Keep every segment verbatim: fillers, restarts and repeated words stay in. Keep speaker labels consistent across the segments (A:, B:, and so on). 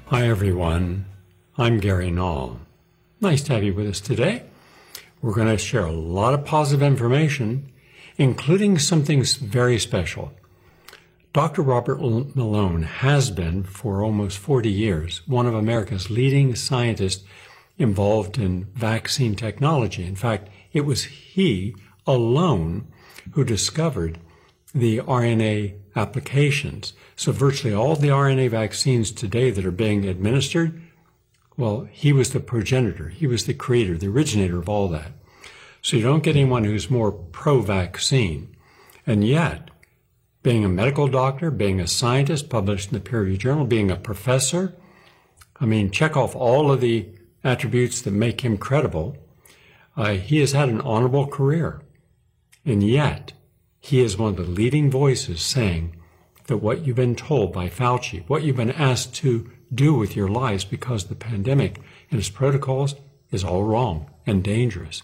A: Hi everyone, I'm Gary Null. Nice to have you with us today. We're going to share a lot of positive information, including something very special. Doctor Robert Malone has been, for almost forty years, one of America's leading scientists involved in vaccine technology. In fact, it was he alone who discovered the R N A applications. So virtually all the R N A vaccines today that are being administered, well, he was the progenitor. He was the creator, the originator of all that. So you don't get anyone who's more pro-vaccine. And yet, being a medical doctor, being a scientist published in the peer-reviewed journal, being a professor, I mean, check off all of the attributes that make him credible. Uh, he has had an honorable career. And yet, he is one of the leading voices saying that what you've been told by Fauci, what you've been asked to do with your lives because of the pandemic and its protocols is all wrong and dangerous.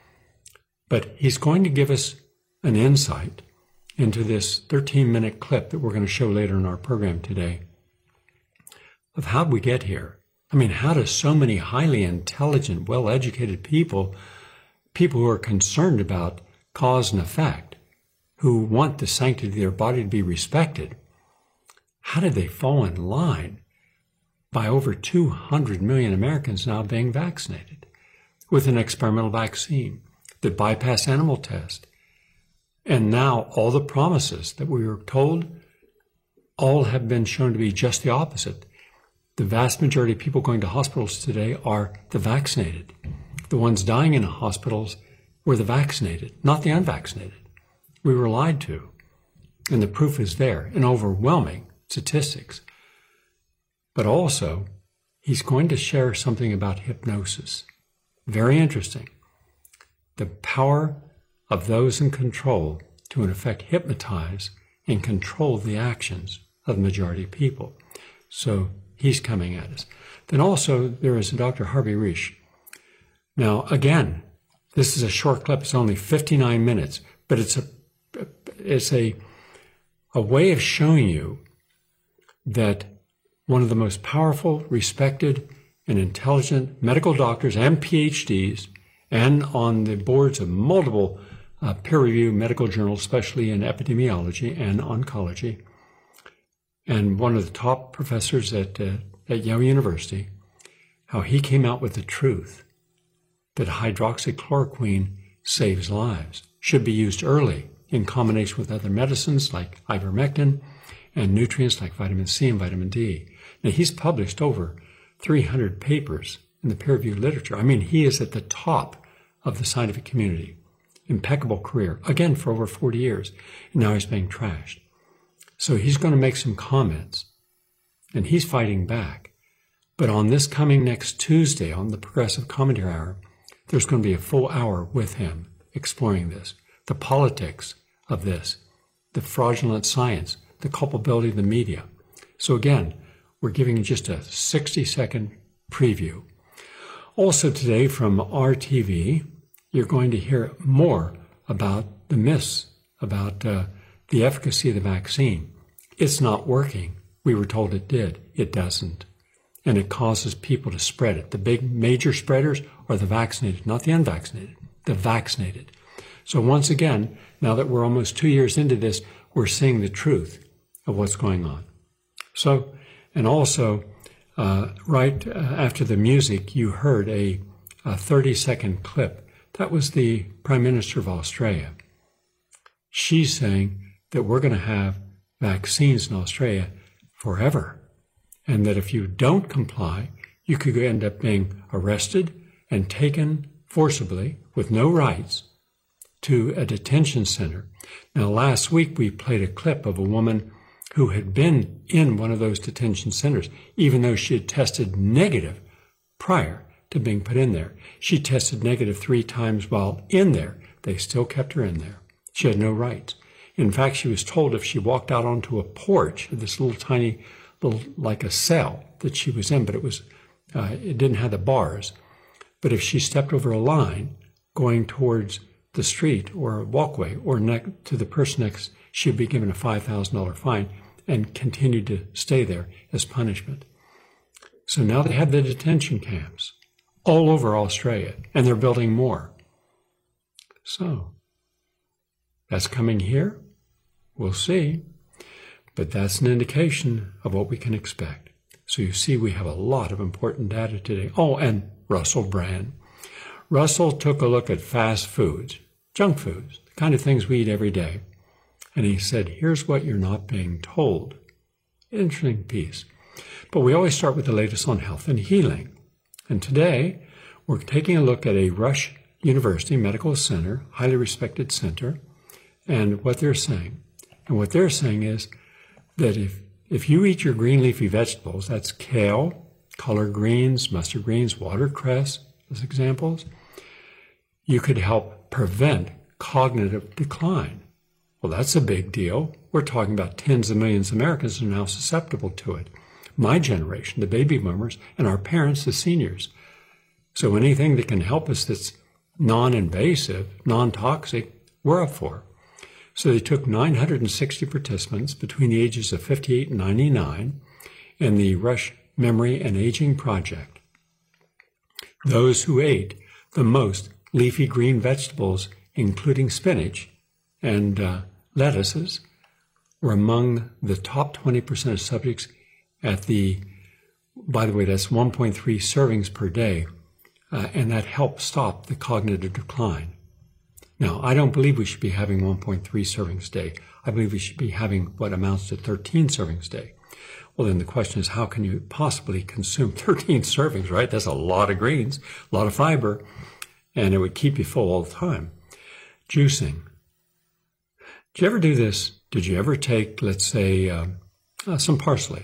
A: But he's going to give us an insight into this thirteen minute clip that we're going to show later in our program today of how we get here. I mean, how do so many highly intelligent, well-educated people, people who are concerned about cause and effect, who want the sanctity of their body to be respected, how did they fall in line by over two hundred million Americans now being vaccinated with an experimental vaccine that bypass animal test? And now all the promises that we were told all have been shown to be just the opposite. The vast majority of people going to hospitals today are the vaccinated. The ones dying in hospitals were the vaccinated, not the unvaccinated. We were lied to. And the proof is there in overwhelming statistics. But also, he's going to share something about hypnosis. Very interesting. The power of those in control to, in effect, hypnotize and control the actions of the majority of people. So he's coming at us. Then also, there is Doctor Harvey Risch. Now, again, this is a short clip. It's only fifty-nine minutes, but it's a it's a a way of showing you that one of the most powerful, respected, and intelligent medical doctors and P H Ds, and on the boards of multiple uh, peer-reviewed medical journals, especially in epidemiology and oncology, and one of the top professors at, uh, at Yale University, how he came out with the truth that hydroxychloroquine saves lives, should be used early in combination with other medicines like ivermectin and nutrients like vitamin C and vitamin D. Now, he's published over three hundred papers in the peer-reviewed literature. I mean, he is at the top of the scientific community. Impeccable career, again, for over forty years. And now he's being trashed. So he's going to make some comments, and he's fighting back. But on this coming next Tuesday, on the Progressive Commentary Hour, there's going to be a full hour with him exploring this, the politics of this, the fraudulent science, the culpability of the media. So again, we're giving you just a sixty second preview. Also today from R T V, you're going to hear more about the myths, about uh, the efficacy of the vaccine. It's not working. We were told it did. It doesn't. And it causes people to spread it. The big major spreaders are the vaccinated, not the unvaccinated, the vaccinated. So once again, now that we're almost two years into this, we're seeing the truth of what's going on. So, and also, uh, right uh, after the music, you heard a, a thirty second clip. That was the Prime Minister of Australia. She's saying that we're going to have vaccines in Australia forever, and that if you don't comply, you could end up being arrested and taken forcibly with no rights to a detention center. Now, last week we played a clip of a woman who had been in one of those detention centers, even though she had tested negative prior to being put in there. She tested negative three times while in there. They still kept her in there. She had no rights. In fact, she was told if she walked out onto a porch, this little tiny, little like a cell that she was in, but it was, uh, it didn't have the bars. But if she stepped over a line going towards the street or a walkway or ne- to the person next, she'd be given a five thousand dollars fine and continued to stay there as punishment. So now they have the detention camps all over Australia, and they're building more. So that's coming here. We'll see. But that's an indication of what we can expect. So you see we have a lot of important data today. Oh, and Russell Brand. Russell took a look at fast foods, junk foods, the kind of things we eat every day. And he said, here's what you're not being told. Interesting piece. But we always start with the latest on health and healing. And today, we're taking a look at a Rush University Medical Center, highly respected center, and what they're saying. And what they're saying is that if, if you eat your green leafy vegetables, that's kale, collard greens, mustard greens, watercress as examples, you could help prevent cognitive decline. Well, that's a big deal. We're talking about tens of millions of Americans are now susceptible to it. My generation, the baby boomers, and our parents, the seniors. So anything that can help us that's non-invasive, non-toxic, we're up for. So they took nine hundred sixty participants between the ages of fifty-eight and ninety-nine in the Rush Memory and Aging Project. Those who ate the most leafy green vegetables, including spinach and uh, lettuces, were among the top twenty percent of subjects at the, by the way, that's one point three servings per day, uh, and that helped stop the cognitive decline. Now, I don't believe we should be having one point three servings a day. I believe we should be having what amounts to thirteen servings a day. Well, then the question is, how can you possibly consume thirteen servings, right? That's a lot of greens, a lot of fiber, and it would keep you full all the time. Juicing. Did you ever do this? Did you ever take, let's say, uh, uh, some parsley,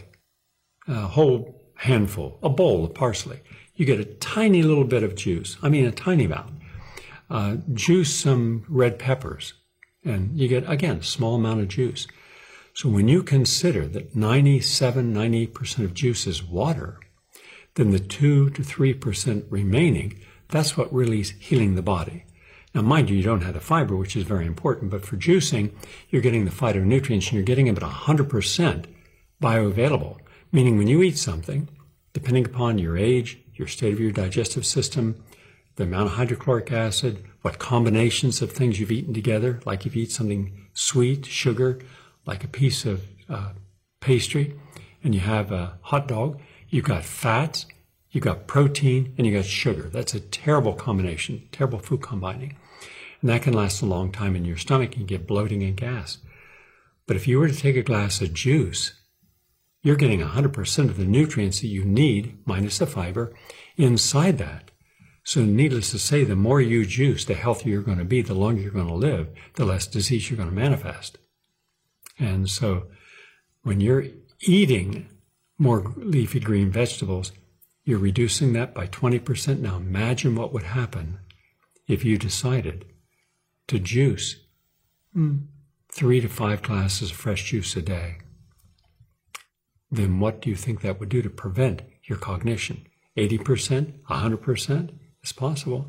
A: a whole handful, a bowl of parsley. You get a tiny little bit of juice, I mean a tiny amount. Uh, juice some red peppers, and you get, again, a small amount of juice. So when you consider that ninety-seven, ninety percent of juice is water, then the two to three percent remaining, that's what really is healing the body. Now, mind you, you don't have the fiber, which is very important, but for juicing, you're getting the phytonutrients, and you're getting about one hundred percent bioavailable, meaning when you eat something, depending upon your age, your state of your digestive system, the amount of hydrochloric acid, what combinations of things you've eaten together, like if you eat something sweet, sugar, like a piece of uh, pastry, and you have a hot dog, you've got fats, you've got protein, and you've got sugar. That's a terrible combination, terrible food combining. And that can last a long time in your stomach, and you get bloating and gas. But if you were to take a glass of juice, you're getting one hundred percent of the nutrients that you need, minus the fiber, inside that. So needless to say, the more you juice, the healthier you're going to be, the longer you're going to live, the less disease you're going to manifest. And so when you're eating more leafy green vegetables, you're reducing that by twenty percent. Now imagine what would happen if you decided to juice mm, three to five glasses of fresh juice a day. Then what do you think that would do to prevent your cognition? eighty percent, one hundred percent? It's possible.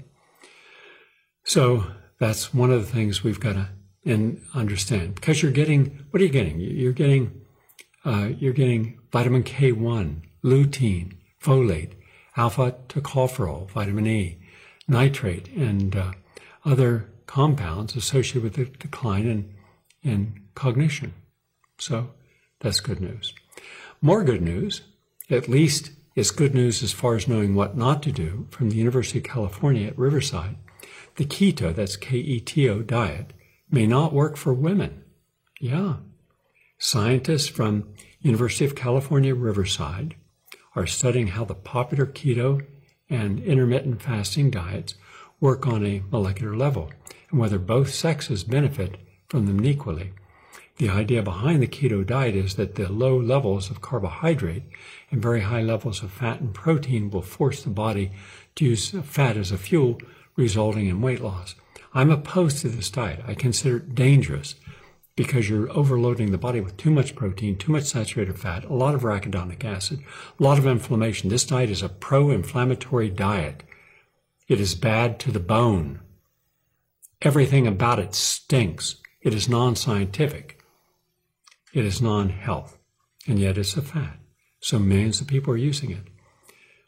A: So that's one of the things we've got to and understand, because you're getting, what are you getting? You're getting, uh, you're getting vitamin K one, lutein, folate, alpha tocopherol, vitamin E, nitrate, and uh, other compounds associated with the decline in, in cognition. So that's good news. More good news, at least it's good news as far as knowing what not to do, from the University of California at Riverside. The keto, that's K E T O diet, may not work for women. Yeah. Scientists from University of California, Riverside are studying how the popular keto and intermittent fasting diets work on a molecular level, and whether both sexes benefit from them equally. The idea behind the keto diet is that the low levels of carbohydrate and very high levels of fat and protein will force the body to use fat as a fuel, resulting in weight loss. I'm opposed to this diet. I consider it dangerous because you're overloading the body with too much protein, too much saturated fat, a lot of arachidonic acid, a lot of inflammation. This diet is a pro-inflammatory diet. It is bad to the bone. Everything about it stinks. It is non-scientific. It is non-health, and yet it's a fat. So millions of people are using it.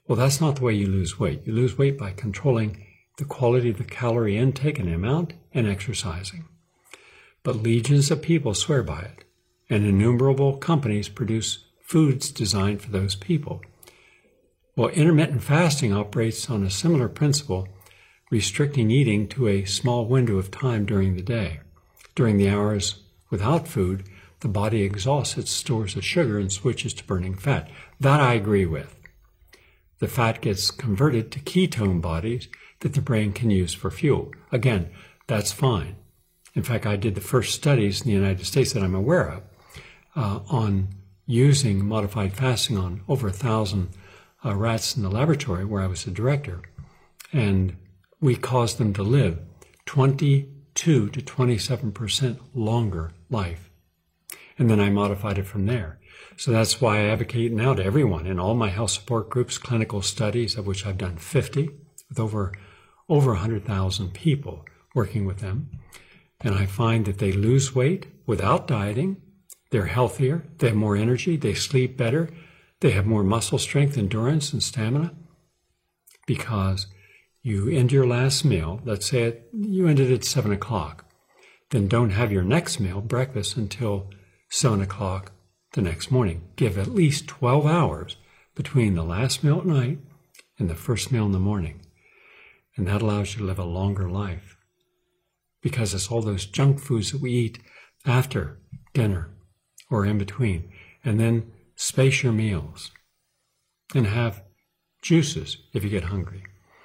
A: Well, that's not the way you lose weight. You lose weight by controlling the quality of the calorie intake and the amount and exercising. But legions of people swear by it, and innumerable companies produce foods designed for those people. Well, intermittent fasting operates on a similar principle, restricting eating to a small window of time during the day. During the hours without food, the body exhausts its stores of sugar and switches to burning fat. That I agree with. The fat gets converted to ketone bodies that the brain can use for fuel. Again, that's fine. In fact, I did the first studies in the United States that I'm aware of uh, on using modified fasting on over a thousand uh, rats in the laboratory where I was the director. And we caused them to live twenty-two to twenty-seven percent longer life. And then I modified it from there. So that's why I advocate now to everyone in all my health support groups, clinical studies, of which I've done fifty, with over, over one hundred thousand people working with them. And I find that they lose weight without dieting. They're healthier. They have more energy. They sleep better. They have more muscle strength, endurance, and stamina. Because you end your last meal, let's say it, you ended at seven o'clock. Then don't have your next meal, breakfast, until seven o'clock the next morning. Give at least twelve hours between the last meal at night and the first meal in the morning. And that allows you to live a longer life. Because it's all those junk foods that we eat after dinner or in between. And then space your meals and have juices if you get hungry.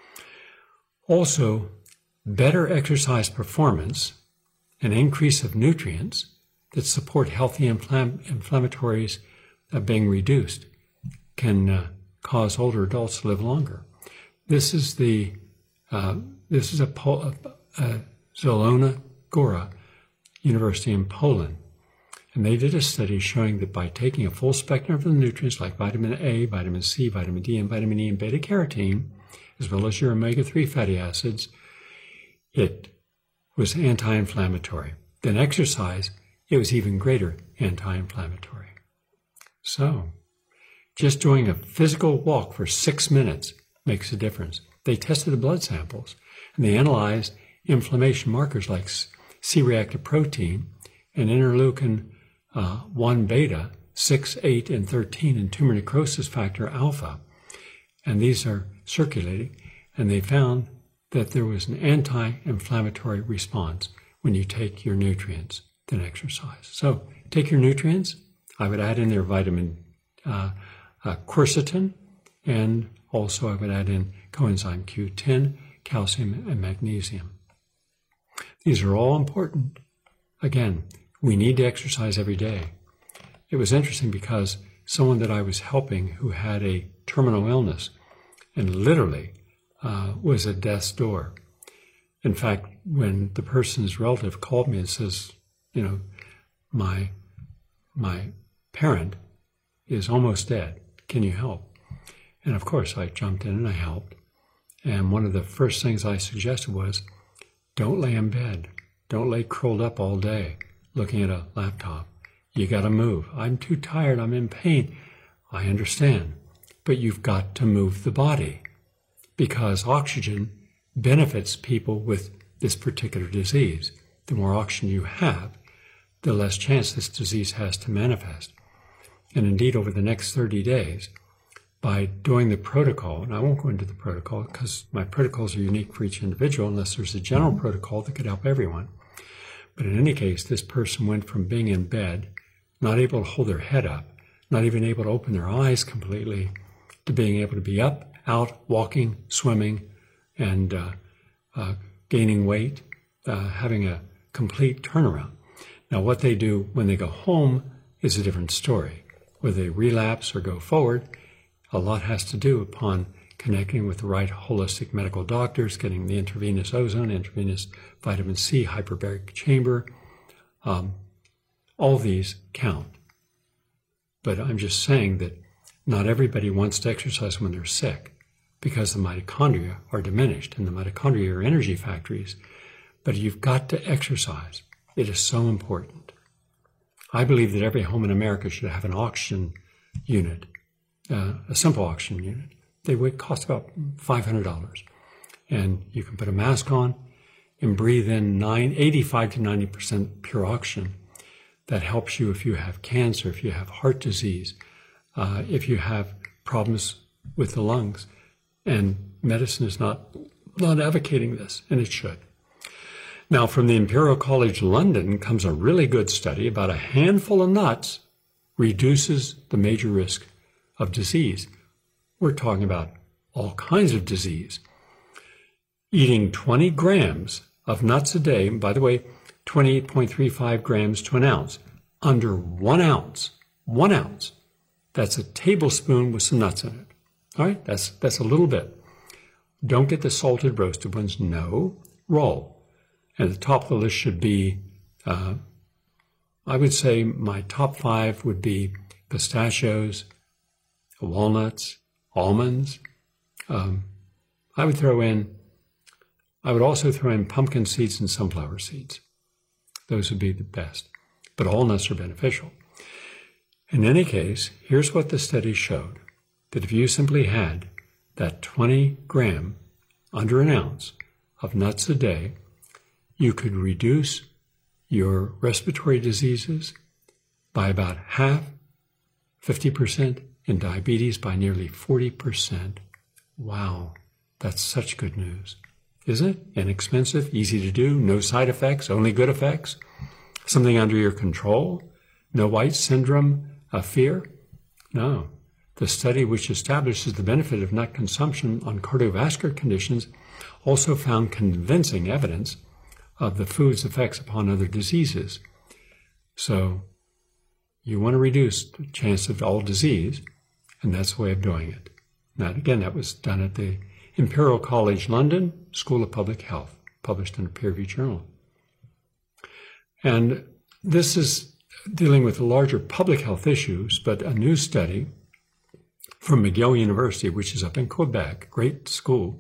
A: Also, better exercise performance, an increase of nutrients that support healthy inflam- inflammatories uh, being reduced can uh, cause older adults to live longer. This is the uh, this is a, po- a, a Zielona Góra University in Poland, and they did a study showing that by taking a full spectrum of the nutrients like vitamin A, vitamin C, vitamin D, and vitamin E, and beta carotene, as well as your omega three fatty acids, it was anti-inflammatory. Then exercise, it was even greater anti-inflammatory. So, just doing a physical walk for six minutes makes a difference. They tested the blood samples, and they analyzed inflammation markers like C-reactive protein and interleukin uh, one beta, six, eight, and thirteen, and tumor necrosis factor alpha. And these are circulating, and they found that there was an anti-inflammatory response when you take your nutrients than exercise. So take your nutrients. I would add in there vitamin uh, uh, quercetin, and also I would add in coenzyme Q ten, calcium, and magnesium. These are all important. Again, we need to exercise every day. It was interesting because someone that I was helping who had a terminal illness and literally uh, was at death's door. In fact, when the person's relative called me and says, you know, my, my parent is almost dead. Can you help? And of course, I jumped in and I helped. And one of the first things I suggested was, don't lay in bed. Don't lay curled up all day looking at a laptop. You got to move. I'm too tired. I'm in pain. I understand. But you've got to move the body because oxygen benefits people with this particular disease. The more oxygen you have, the less chance this disease has to manifest. And indeed, over the next thirty days, by doing the protocol, and I won't go into the protocol because my protocols are unique for each individual unless there's a general protocol that could help everyone. But in any case, this person went from being in bed, not able to hold their head up, not even able to open their eyes completely, to being able to be up, out, walking, swimming, and uh, uh, gaining weight, uh, having a complete turnaround. Now, what they do when they go home is a different story. Whether they relapse or go forward, a lot has to do upon connecting with the right holistic medical doctors, getting the intravenous ozone, intravenous vitamin C, hyperbaric chamber. Um, all these count. But I'm just saying that not everybody wants to exercise when they're sick because the mitochondria are diminished, and the mitochondria are energy factories. But you've got to exercise. It is so important. I believe that every home in America should have an oxygen unit, uh, a simple oxygen unit, They would cost about five hundred dollars. And you can put a mask on and breathe in nine, eighty-five to ninety percent pure oxygen. That helps you if you have cancer, if you have heart disease, uh, if you have problems with the lungs. And medicine is not, not advocating this, and it should. Now, from the Imperial College London comes a really good study about a handful of nuts reduces the major risk of disease. We're talking about all kinds of disease. Eating twenty grams of nuts a day, and by the way, twenty-eight point three five grams to an ounce, under one ounce, one ounce, that's a tablespoon with some nuts in it. All right, that's, that's a little bit. Don't get the salted roasted ones, no, raw. And the top of the list should be, uh, I would say my top five would be pistachios, walnuts, almonds. Um, I would throw in, I would also throw in pumpkin seeds and sunflower seeds. Those would be the best. But all nuts are beneficial. In any case, here's what the study showed. That if you simply had that twenty gram, under an ounce, of nuts a day, you could reduce your respiratory diseases by about half, fifty percent, and diabetes by nearly forty percent. Wow, that's such good news. Isn't it? Inexpensive, easy to do, no side effects, only good effects, something under your control, no white syndrome of fear? No. The study, which establishes the benefit of nut consumption on cardiovascular conditions, also found convincing evidence of the food's effects upon other diseases. So you want to reduce the chance of all disease, and that's the way of doing it. Now, again, that was done at the Imperial College London School of Public Health, published in a peer-reviewed journal. And this is dealing with the larger public health issues, but a new study from McGill University, which is up in Quebec, great school.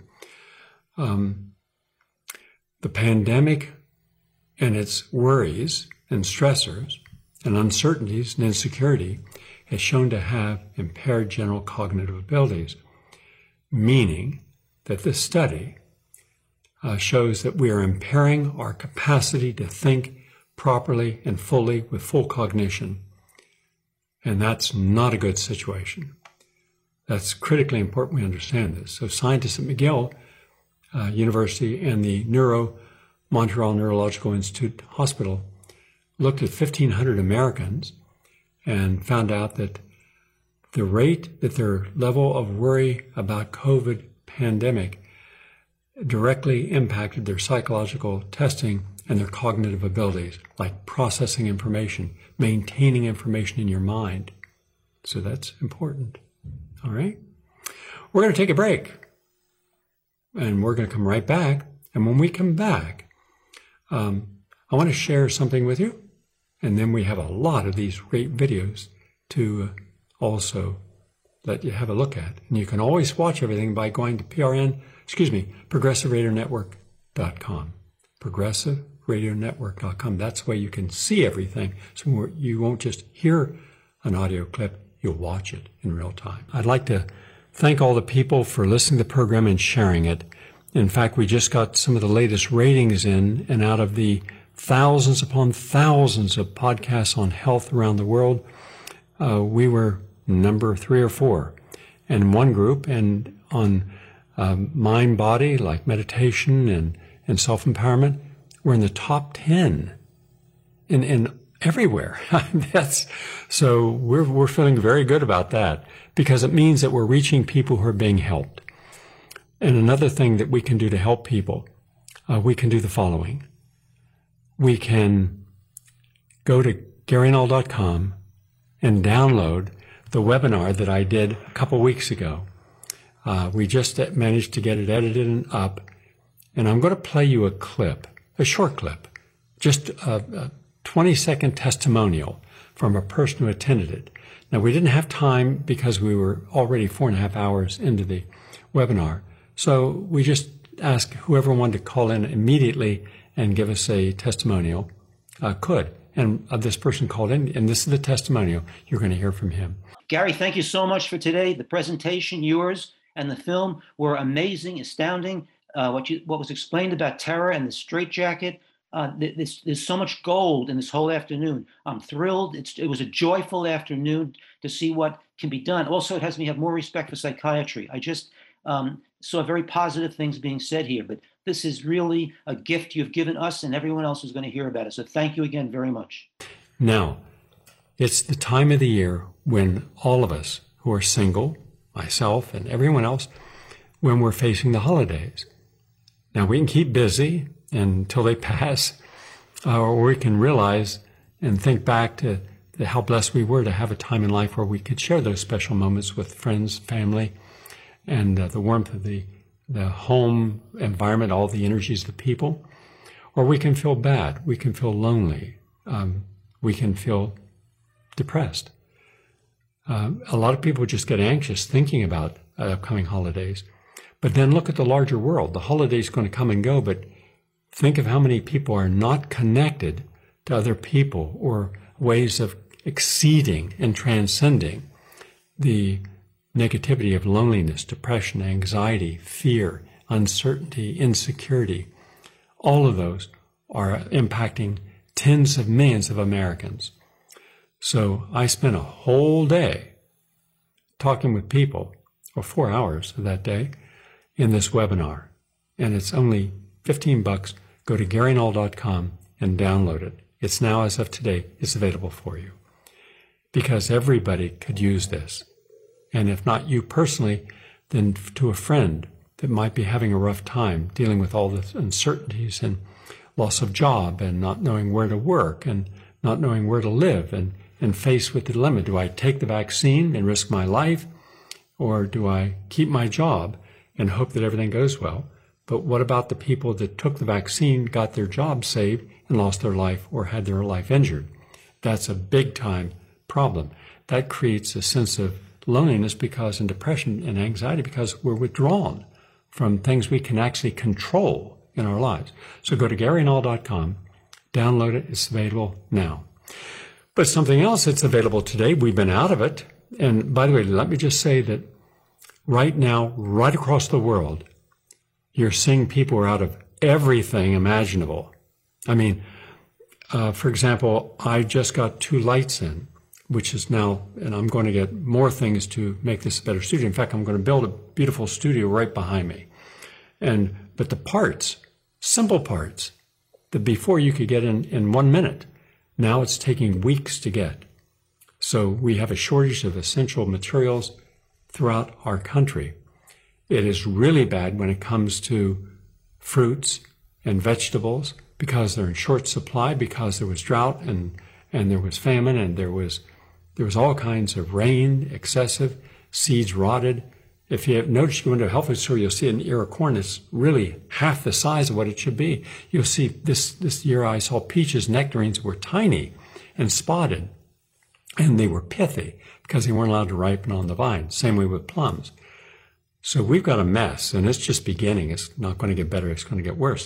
A: Um, the pandemic and its worries and stressors and uncertainties and insecurity has shown to have impaired general cognitive abilities, meaning that this study uh, shows that we are impairing our capacity to think properly and fully with full cognition. And that's not a good situation. That's critically important we understand this. So scientists at McGill uh, University and the Neuro Montreal Neurological Institute Hospital looked at fifteen hundred Americans and found out that the rate that their level of worry about COVID pandemic directly impacted their psychological testing and their cognitive abilities, like processing information, maintaining information in your mind. So that's important. All right? We're going to take a break, and we're going to come right back. And when we come back, um, I want to share something with you, and then we have a lot of these great videos to uh, also let you have a look at. And you can always watch everything by going to P R N, excuse me, progressive radio network dot com. progressive radio network dot com. That's the way you can see everything. So you won't just hear an audio clip, you'll watch it in real time. I'd like to thank all the people for listening to the program and sharing it. In fact, we just got some of the latest ratings in, and out of the thousands upon thousands of podcasts on health around the world, uh, we were number three or four in one group, and on um, mind body, like meditation and, and self-empowerment, we're in the top ten in, in everywhere. That's, so we're, we're feeling very good about that, because it means that we're reaching people who are being helped. And another thing that we can do to help people, uh, we can do the following. We can go to Gary Null dot com and download the webinar that I did a couple weeks ago. Uh, we just managed to get it edited and up, and I'm going to play you a clip, a short clip, just a, a twenty second testimonial from a person who attended it. Now, we didn't have time because we were already four and a half hours into the webinar. So we just asked whoever wanted to call in immediately and give us a testimonial uh, could. And uh, this person called in, and this is the testimonial. You're going to hear from him.
B: Gary, thank you so much for today. The presentation, yours and the film were amazing, astounding. Uh, what you what was explained about terror and the straitjacket. Uh, there's, there's so much gold in this whole afternoon. I'm thrilled. It's, it was a joyful afternoon to see what can be done. Also, it has me have more respect for psychiatry. I just um, saw very positive things being said here, but this is really a gift you've given us and everyone else who's going to hear about it. So thank you again very much.
A: Now, it's the time of the year when all of us who are single, myself and everyone else, when we're facing the holidays. Now, we can keep busy until they pass, uh, or we can realize and think back to, to how blessed we were to have a time in life where we could share those special moments with friends, family, and uh, the warmth of the, the home environment, all the energies of the people. Or we can feel bad. We can feel lonely. Um, we can feel depressed. Uh, a lot of people just get anxious thinking about uh, upcoming holidays. But then look at the larger world. The holiday's going to come and go, but think of how many people are not connected to other people or ways of exceeding and transcending the negativity of loneliness, depression, anxiety, fear, uncertainty, insecurity. All of those are impacting tens of millions of Americans. So I spent a whole day talking with people, or four hours of that day, in this webinar. And it's only fifteen bucks. Go to Gary Null dot com and download it. It's now, as of today, it's available for you. Because everybody could use this. And if not you personally, then to a friend that might be having a rough time dealing with all the uncertainties and loss of job and not knowing where to work and not knowing where to live and, and faced with the dilemma. Do I take the vaccine and risk my life, or do I keep my job and hope that everything goes well? But what about the people that took the vaccine, got their job saved, and lost their life or had their life injured? That's a big time problem. That creates a sense of loneliness because and depression and anxiety because we're withdrawn from things we can actually control in our lives. So go to Gary Null dot com, download it. It's available now. But something else that's available today, we've been out of it. And by the way, let me just say that right now, right across the world, you're seeing people are out of everything imaginable. I mean, uh, for example, I just got two lights in, which is now, and I'm going to get more things to make this a better studio. In fact, I'm going to build a beautiful studio right behind me. And, but the parts, simple parts, that before you could get in, in one minute, now it's taking weeks to get. So we have a shortage of essential materials throughout our country. It is really bad when it comes to fruits and vegetables because they're in short supply, because there was drought and, and there was famine and there was, there was all kinds of rain, excessive, seeds rotted. If you notice, you go into a health food store, you'll see an ear of corn that's really half the size of what it should be. You'll see this, this year I saw peaches, nectarines were tiny and spotted, and they were pithy because they weren't allowed to ripen on the vine. Same way with plums. So we've got a mess, and it's just beginning. It's not going to get better. It's going to get worse.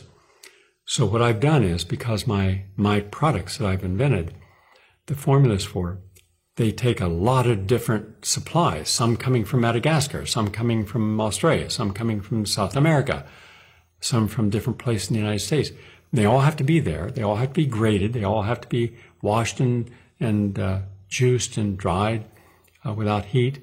A: So what I've done is, because my, my products that I've invented, the formulas for, they take a lot of different supplies, some coming from Madagascar, some coming from Australia, some coming from South America, some from different places in the United States. They all have to be there. They all have to be graded. They all have to be washed and, and uh, juiced and dried uh, without heat.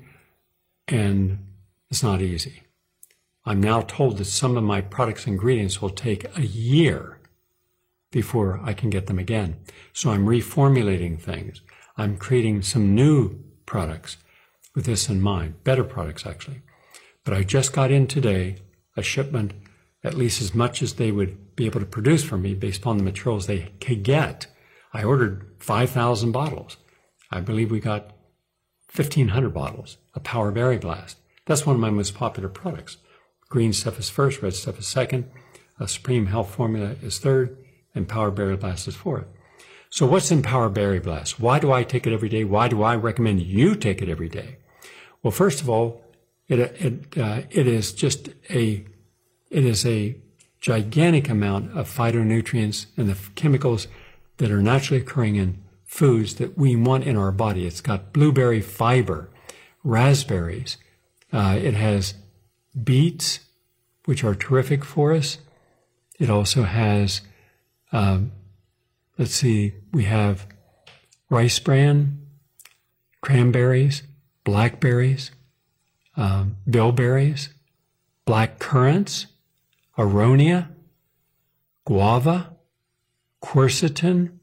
A: And it's not easy. I'm now told that some of my products' ingredients will take a year before I can get them again. So I'm reformulating things. I'm creating some new products with this in mind, better products actually. But I just got in today a shipment, at least as much as they would be able to produce for me based upon the materials they could get. I ordered five thousand bottles. I believe we got fifteen hundred bottles of Power Berry Blast. That's one of my most popular products. Green stuff is first, red stuff is second, a Supreme Health Formula is third, and Power Berry Blast is fourth. So what's in Power Berry Blast? Why do I take it every day? Why do I recommend you take it every day? Well, first of all, it it uh, it is just a it is a gigantic amount of phytonutrients and the chemicals that are naturally occurring in foods that we want in our body. It's got blueberry fiber, raspberries. Uh, it has beets, which are terrific for us. It also has, um, let's see, we have rice bran, cranberries, blackberries, um, bilberries, black currants, aronia, guava, quercetin.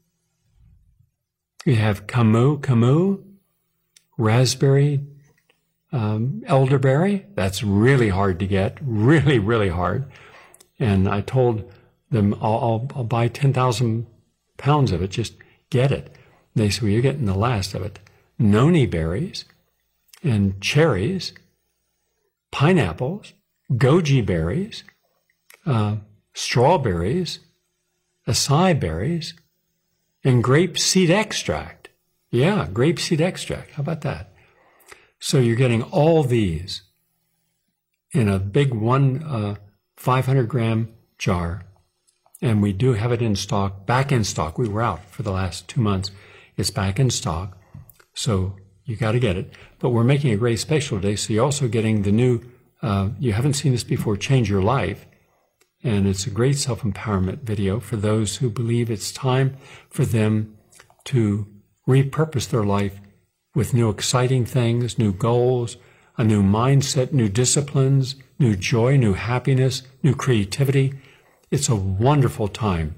A: We have camu, camu, raspberry, um, elderberry. That's really hard to get, really, really hard. And I told them, I'll, I'll, I'll buy ten thousand pounds of it, just get it. They said, well, you're getting the last of it. Noni berries and cherries, pineapples, goji berries, uh, strawberries, acai berries, and grape seed extract. Yeah, grape seed extract. How about that? So you're getting all these in a big one uh, five hundred gram jar. And we do have it in stock, back in stock. We were out for the last two months. It's back in stock. So you got to get it. But we're making a great special today. So you're also getting the new, uh, you haven't seen this before, Change Your Life. And it's a great self-empowerment video for those who believe it's time for them to repurpose their life with new exciting things, new goals, a new mindset, new disciplines, new joy, new happiness, new creativity. It's a wonderful time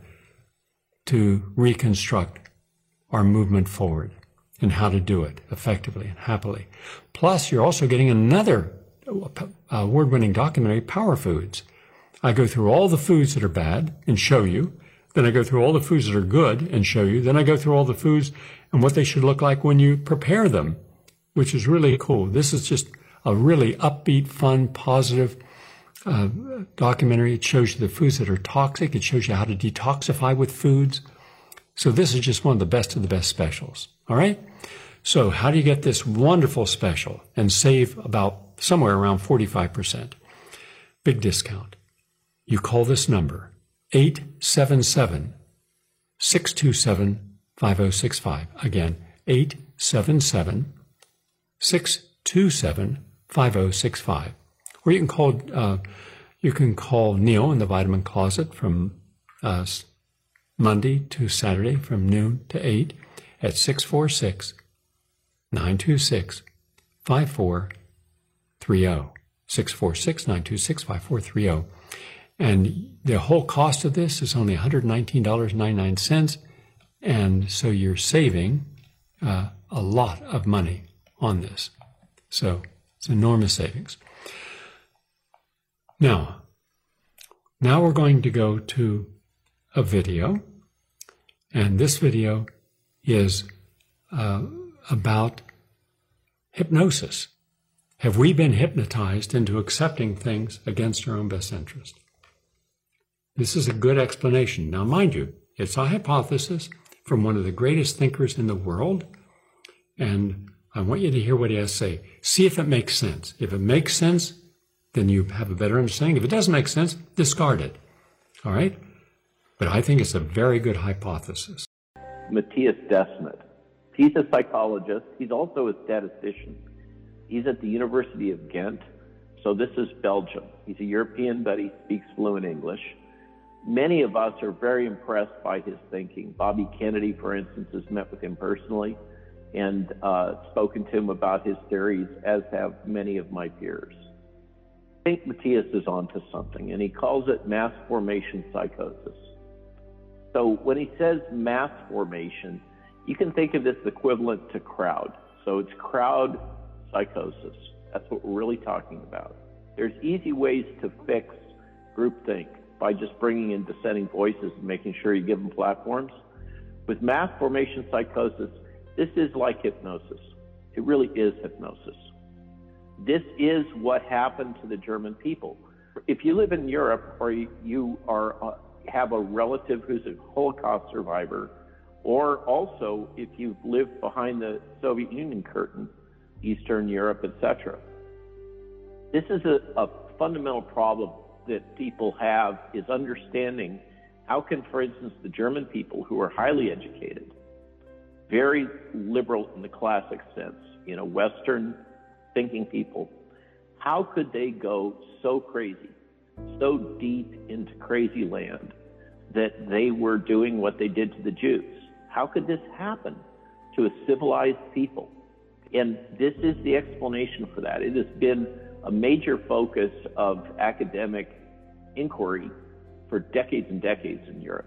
A: to reconstruct our movement forward and how to do it effectively and happily. Plus, you're also getting another award-winning documentary, Power Foods. I go through all the foods that are bad and show you. Then I go through all the foods that are good and show you. Then I go through all the foods and what they should look like when you prepare them, which is really cool. This is just a really upbeat, fun, positive uh, documentary. It shows you the foods that are toxic. It shows you how to detoxify with foods. So this is just one of the best of the best specials. All right? So how do you get this wonderful special and save about somewhere around forty-five percent? Big discount. You call this number, eight seven seven, six two seven, five oh six five. Again, eight seven seven, six two seven, five oh six five. Or you can call, uh, you can call Neil in the Vitamin Closet from uh, Monday to Saturday from noon to eight at six four six, nine two six, five four three oh. six four six, nine two six, five four three oh. And the whole cost of this is only one hundred nineteen dollars and ninety-nine cents. And so you're saving uh, a lot of money on this. So it's enormous savings. Now, now we're going to go to a video. And this video is uh, about hypnosis. Have we been hypnotized into accepting things against our own best interest? This is a good explanation. Now, mind you, it's a hypothesis from one of the greatest thinkers in the world, and I want you to hear what he has to say. See if it makes sense. If it makes sense, then you have a better understanding. If it doesn't make sense, discard it. All right? But I think it's a very good hypothesis.
C: Matthias Desmet. He's a psychologist. He's also a statistician. He's at the University of Ghent, so this is Belgium. He's a European, but he speaks fluent English. Many of us are very impressed by his thinking. Bobby Kennedy, for instance, has met with him personally and uh, spoken to him about his theories, as have many of my peers. I think Matthias is onto something, and he calls it mass formation psychosis. So when he says mass formation, you can think of this equivalent to crowd. So it's crowd psychosis. That's what we're really talking about. There's easy ways to fix groupthink by just bringing in dissenting voices and making sure you give them platforms. With mass formation psychosis, this is like hypnosis. It really is hypnosis. This is what happened to the German people. If you live in Europe, or you are uh, have a relative who's a Holocaust survivor, or also if you've lived behind the Soviet Union curtain, Eastern Europe, et cetera. This is a, a fundamental problem that people have, is understanding how can, for instance, the German people, who are highly educated, very liberal in the classic sense, you know, Western thinking people, How could they go so crazy, so deep into crazy land that they were doing what they did to the Jews? How could this happen to a civilized people? And this is the explanation for that. It has been a major focus of academic inquiry for decades and decades in Europe.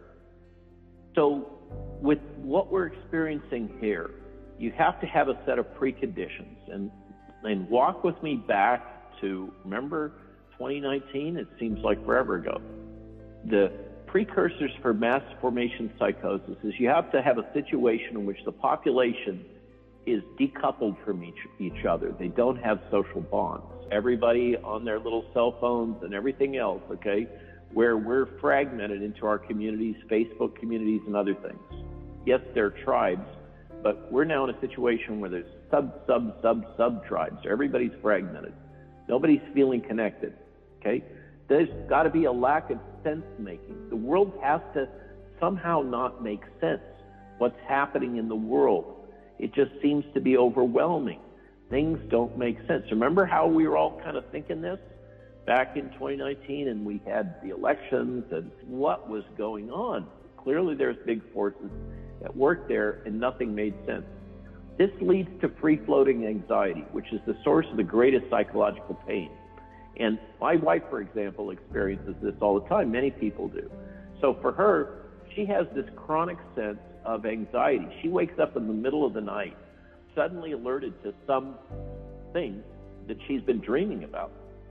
C: So with what we're experiencing here, you have to have a set of preconditions. And, and walk with me back to, remember twenty nineteen? It seems like forever ago. The precursors for mass formation psychosis is you have to have a situation in which the population is decoupled from each, each other. They don't have social bonds. Everybody on their little cell phones and everything else, okay, where we're fragmented into our communities, Facebook communities and other things. Yes, they're tribes, but we're now in a situation where there's sub, sub, sub, sub tribes. Everybody's fragmented. Nobody's feeling connected, okay? There's got to be a lack of sense making. The world has to somehow not make sense. What's happening in the world? It just seems to be overwhelming. Things don't make sense. Remember how we were all kind of thinking this back in twenty nineteen, and we had the elections and what was going on? Clearly there's big forces at work there and nothing made sense. This leads to free-floating anxiety, which is the source of the greatest psychological pain. And my wife, for example, experiences this all the time. Many people do. So for her, she has this chronic sense of anxiety. She wakes up in the middle of the night, suddenly alerted to something that she's been dreaming about.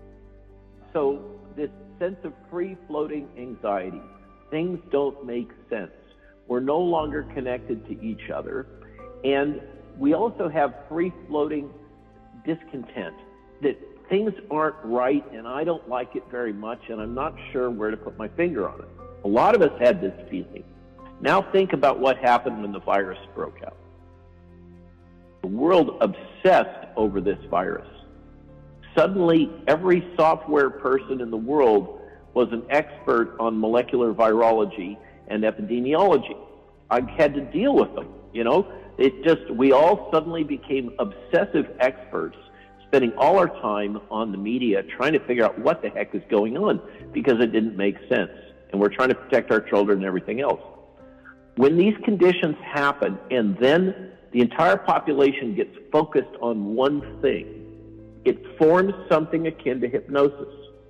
C: So this sense of free-floating anxiety, things don't make sense. We're no longer connected to each other. And we also have free-floating discontent, that things aren't right and I don't like it very much and I'm not sure where to put my finger on it. A lot of us had this feeling. Now think about what happened when the virus broke out. The world obsessed over this virus. Suddenly, every software person in the world was an expert on molecular virology and epidemiology. I had to deal with them, you know? It just, we all suddenly became obsessive experts, spending all our time on the media trying to figure out what the heck is going on because it didn't make sense. And we're trying to protect our children and everything else. When these conditions happen and then the entire population gets focused on one thing, it forms something akin to hypnosis,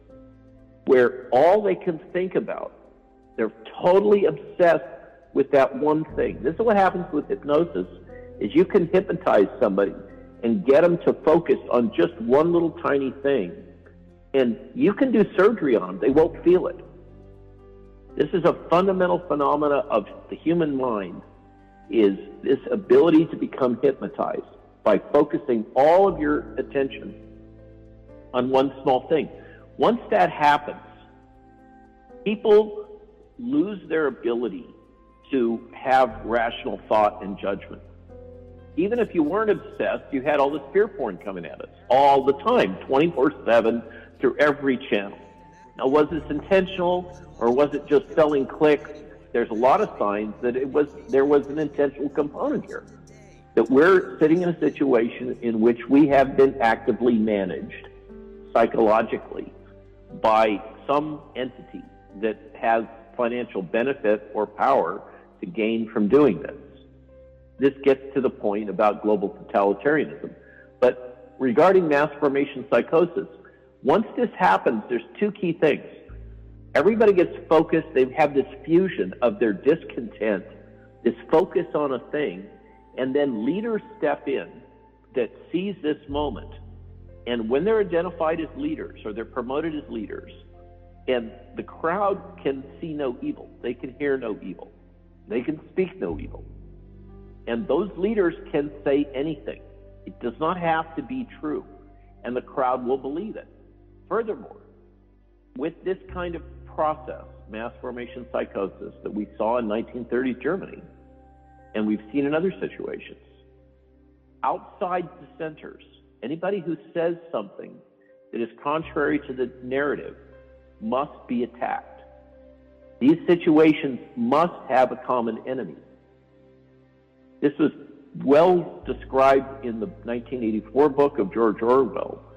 C: where all they can think about, they're totally obsessed with that one thing. This is what happens with hypnosis, is you can hypnotize somebody and get them to focus on just one little tiny thing. And you can do surgery on them. They won't feel it. This is a fundamental phenomena of the human mind, is this ability to become hypnotized by focusing all of your attention on one small thing. Once that happens, people lose their ability to have rational thought and judgment. Even if you weren't obsessed, you had all this fear porn coming at us all the time, twenty-four seven, through every channel. Now, was this intentional or was it just selling clicks? There's a lot of signs that it was, there was an intentional component here, that we're sitting in a situation in which we have been actively managed psychologically by some entity that has financial benefit or power to gain from doing this. This gets to the point about global totalitarianism. But regarding mass formation psychosis, once this happens, there's two key things. Everybody gets focused. They have this fusion of their discontent, this focus on a thing, and then leaders step in that seize this moment. And when they're identified as leaders or they're promoted as leaders, and the crowd can see no evil, they can hear no evil, they can speak no evil. And those leaders can say anything. It does not have to be true, and the crowd will believe it. Furthermore, with this kind of process, mass formation psychosis, that we saw in nineteen thirties Germany, and we've seen in other situations, outside dissenters, anybody who says something that is contrary to the narrative must be attacked. These situations must have a common enemy. This was well described in the nineteen eighty-four book of George Orwell,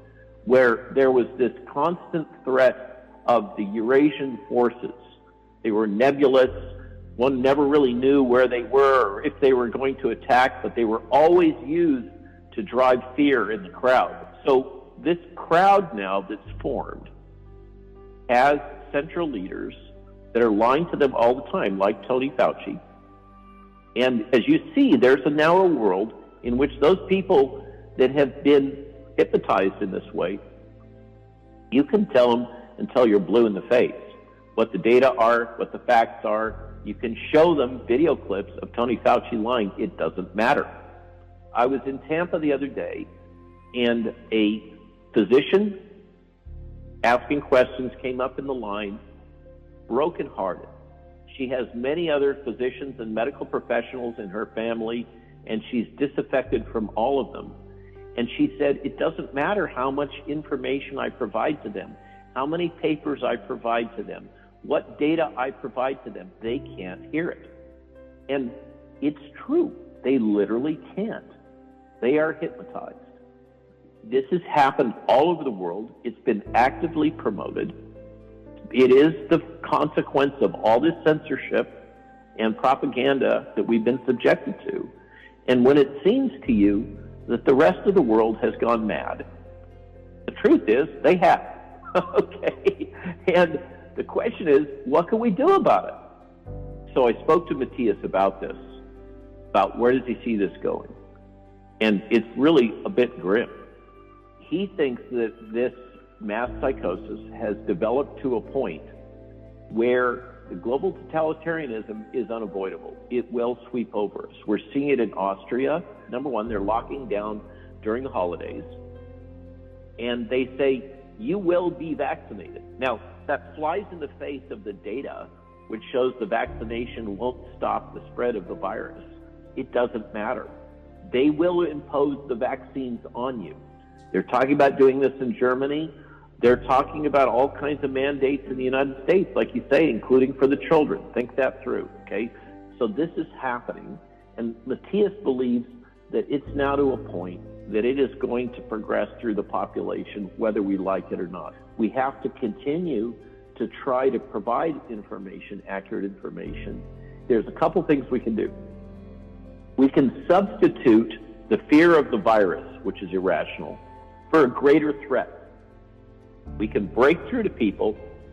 C: where there was this constant threat of the Eurasian forces. They were nebulous. One never really knew where they were or if they were going to attack, but they were always used to drive fear in the crowd. So this crowd now that's formed has central leaders that are lying to them all the time, like Tony Fauci. And as you see, there's a now a world in which those people that have been hypnotized in this way, you can tell them until you're blue in the face what the data are, what the facts are. You can show them video clips of Tony Fauci lying. It doesn't matter. I was in Tampa the other day, and a physician asking questions came up in the line, brokenhearted. She has many other physicians and medical professionals in her family, and she's disaffected from all of them. And she said, it doesn't matter how much information I provide to them, how many papers I provide to them, what data I provide to them, they can't hear it. And it's true. They literally can't. They are hypnotized. This has happened all over the world. It's been actively promoted. It is the consequence of all this censorship and propaganda that we've been subjected to. And when it seems to you that the rest of the world has gone mad, the truth is they have. Okay? And the question is, what can we do about it? So I spoke to Matthias about this, about where does he see this going? And it's really a bit grim. He thinks that this mass psychosis has developed to a point where the global totalitarianism is unavoidable. It will sweep over us. We're seeing it in Austria. Number one, they're locking down during the holidays. And they say, you will be vaccinated. Now, that flies in the face of the data, which shows the vaccination won't stop the spread of the virus. It doesn't matter. They will impose the vaccines on you. They're talking about doing this in Germany. They're talking about all kinds of mandates in the United States, like you say, including for the children. Think that through, okay? So this is happening, and Matthias believes that it's now to a point that it is going to progress through the population, whether we like it or not. We have to continue to try to provide information, accurate information. There's a couple things we can do. We can substitute the fear of the virus, which is irrational, for a greater threat. We can break through to people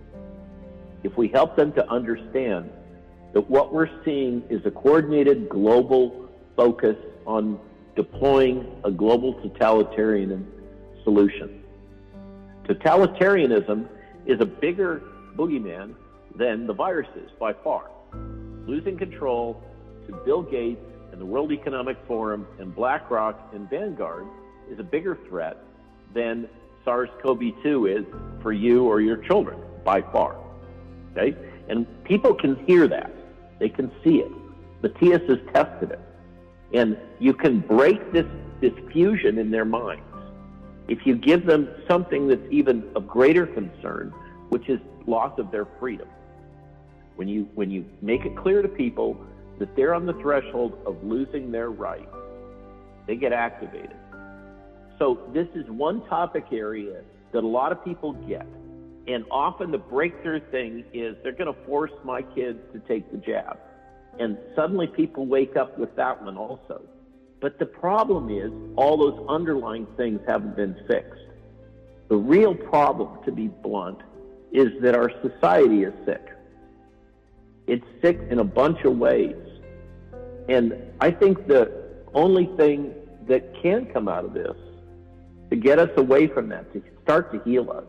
C: if we help them to understand that what we're seeing is a coordinated global focus on deploying a global totalitarian solution. Totalitarianism is a bigger boogeyman than the virus is by far. Losing control to Bill Gates and the World Economic Forum and BlackRock and Vanguard is a bigger threat than SARS CoV two is for you or your children by far. Okay? And people can hear that. They can see it. Matthias has tested it. And you can break this, this fusion in their minds if you give them something that's even of greater concern, which is loss of their freedom. When you, when you make it clear to people that they're on the threshold of losing their rights, they get activated. So this is one topic area that a lot of people get. And often the breakthrough thing is they're going to force my kids to take the jab. And suddenly people wake up with that one also. But the problem is all those underlying things haven't been fixed. The real problem, to be blunt, is that our society is sick. It's sick in a bunch of ways. And I think the only thing that can come out of this to get us away from that, to start to heal us,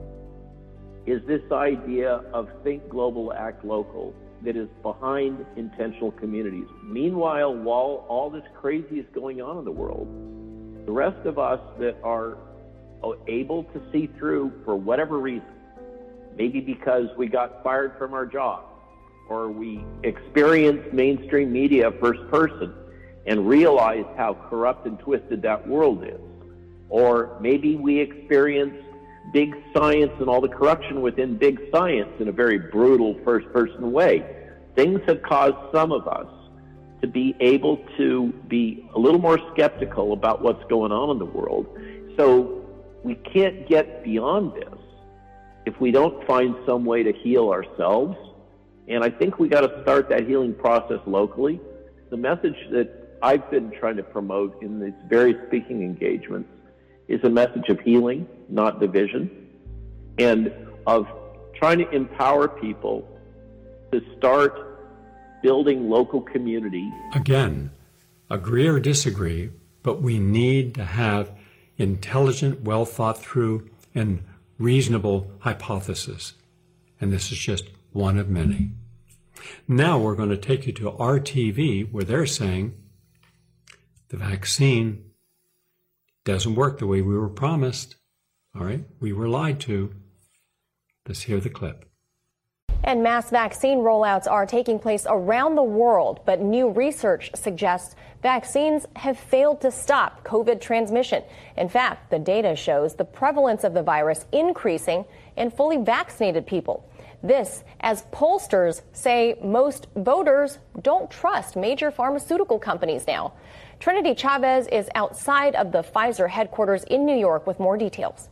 C: is this idea of think global, act local, that is behind intentional communities. Meanwhile, while all this crazy is going on in the world, the rest of us that are able to see through for whatever reason, maybe because we got fired from our job, or we experienced mainstream media first person and realized how corrupt and twisted that world is, or maybe we experienced big science and all the corruption within big science in a very brutal first-person way. Things have caused some of us to be able to be a little more skeptical about what's going on in the world. So we can't get beyond this if we don't find some way to heal ourselves. And I think we got to start that healing process locally. The message that I've been trying to promote in these various speaking engagements is a message of healing, not division, and of trying to empower people to start building local community.
A: Again, agree or disagree, but we need to have intelligent, well thought through, and reasonable hypothesis. And this is just one of many. Now we're going to take you to R T V, where they're saying the vaccine doesn't work the way we were promised. All right, we were lied to. Let's hear the clip.
D: And mass vaccine rollouts are taking place around the world, but new research suggests vaccines have failed to stop COVID transmission. In fact, the data shows the prevalence of the virus increasing in fully vaccinated people. This as pollsters say most voters don't trust major pharmaceutical companies now. Trinity Chavez is outside of the Pfizer headquarters in New York with more details.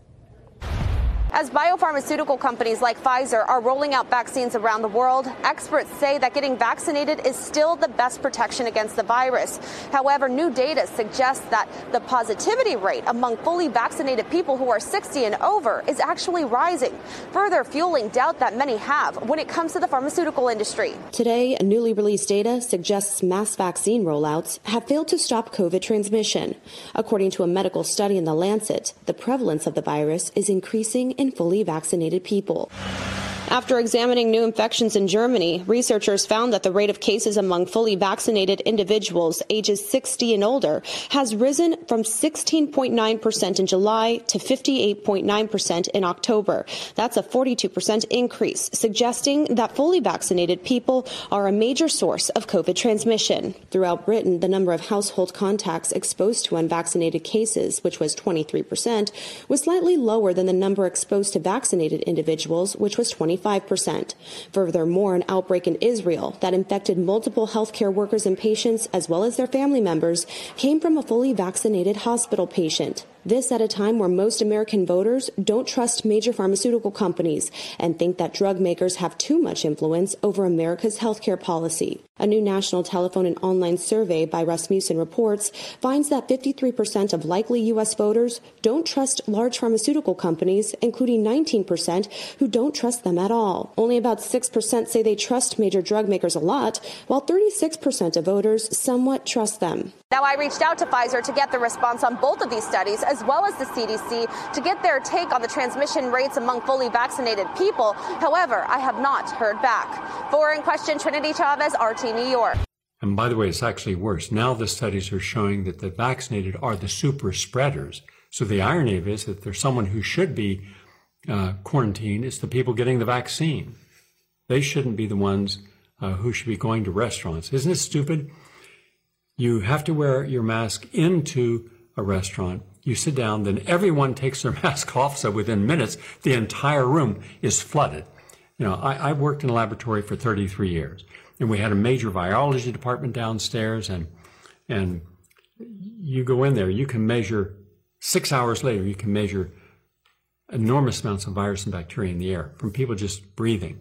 E: As biopharmaceutical companies like Pfizer are rolling out vaccines around the world, experts say that getting vaccinated is still the best protection against the virus. However, new data suggests that the positivity rate among fully vaccinated people who are sixty and over is actually rising, further fueling doubt that many have when it comes to the pharmaceutical industry.
F: Today, newly released data suggests mass vaccine rollouts have failed to stop COVID transmission. According to a medical study in The Lancet, the prevalence of the virus is increasing in fully vaccinated people. After examining new infections in Germany, researchers found that the rate of cases among fully vaccinated individuals ages sixty and older has risen from sixteen point nine percent in July to fifty-eight point nine percent in October. That's a forty-two percent increase, suggesting that fully vaccinated people are a major source of COVID transmission. Throughout Britain, the number of household contacts exposed to unvaccinated cases, which was twenty-three percent, was slightly lower than the number exposed to vaccinated individuals, which was twenty-five percent. Furthermore, an outbreak in Israel that infected multiple healthcare workers and patients, as well as their family members, came from a fully vaccinated hospital patient. This at a time where most American voters don't trust major pharmaceutical companies and think that drug makers have too much influence over America's healthcare policy. A new national telephone and online survey by Rasmussen Reports finds that fifty-three percent of likely U S voters don't trust large pharmaceutical companies, including nineteen percent who don't trust them at all. Only about six percent say they trust major drug makers a lot, while thirty-six percent of voters somewhat trust them.
E: Now, I reached out to Pfizer to get the response on both of these studies, as well as the C D C, to get their take on the transmission rates among fully vaccinated people. However, I have not heard back. For In Question, Trinity Chavez, R T New York.
A: And by the way, it's actually worse. Now the studies are showing that the vaccinated are the super spreaders. So the irony of it is that there's someone who should be uh, quarantined. It's the people getting the vaccine. They shouldn't be the ones uh, who should be going to restaurants. Isn't it stupid? You have to wear your mask into a restaurant. You sit down, then everyone takes their mask off. So within minutes, the entire room is flooded. You know, I, I worked in a laboratory for thirty-three years, and we had a major virology department downstairs, and and you go in there, you can measure, six hours later, you can measure enormous amounts of virus and bacteria in the air from people just breathing.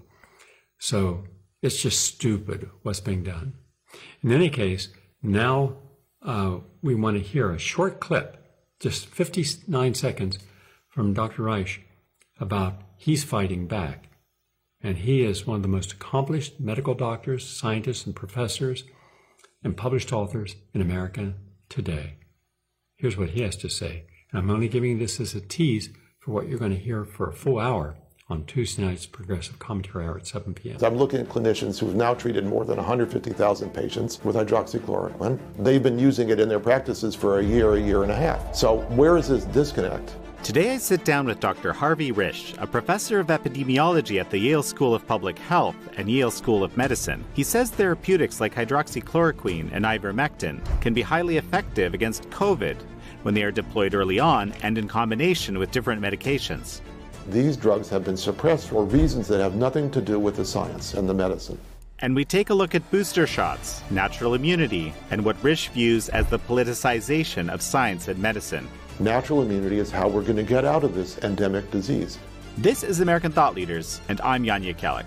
A: So it's just stupid what's being done. In any case, now uh, we want to hear a short clip, just fifty-nine seconds, from Doctor Reich about he's fighting back. And he is one of the most accomplished medical doctors, scientists, and professors, and published authors in America today. Here's what he has to say. And I'm only giving this as a tease for what you're going to hear for a full hour on Tuesday night's Progressive Commentary Hour at seven p.m.
G: I'm looking at clinicians who have now treated more than one hundred fifty thousand patients with hydroxychloroquine. They've been using it in their practices for a year, a year and a half. So where is this disconnect?
H: Today I sit down with Doctor Harvey Risch, a professor of epidemiology at the Yale School of Public Health and Yale School of Medicine. He says therapeutics like hydroxychloroquine and ivermectin can be highly effective against COVID when they are deployed early on and in combination with different medications.
G: These drugs have been suppressed for reasons that have nothing to do with the science and the medicine.
H: And we take a look at booster shots, natural immunity, and what Risch views as the politicization of science and medicine.
G: Natural immunity is how we're going to get out of this endemic disease.
H: This is American Thought Leaders, and I'm Yanya Kellick.